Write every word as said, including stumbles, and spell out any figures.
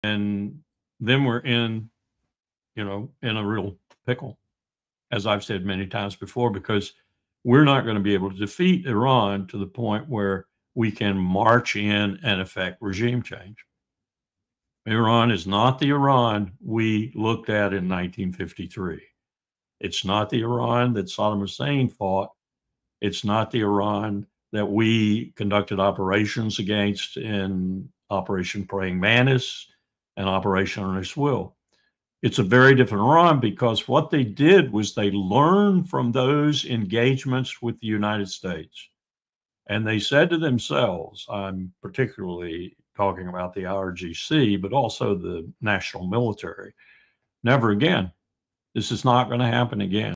And then we're in, you know, in a real pickle, as I've said many times before, because we're not going to be able to defeat Iran to the point where we can march in and effect regime change. Iran is not the Iran we looked at in nineteen fifty-three. It's not the Iran that Saddam Hussein fought. It's not the Iran that we conducted operations against in Operation Praying Mantis and Operation Earnest Will. It's a very different Iran because what they did was they learned from those engagements with the United States. And they said to themselves, I'm particularly talking about the I R G C, but also the national military, never again. This is not going to happen again.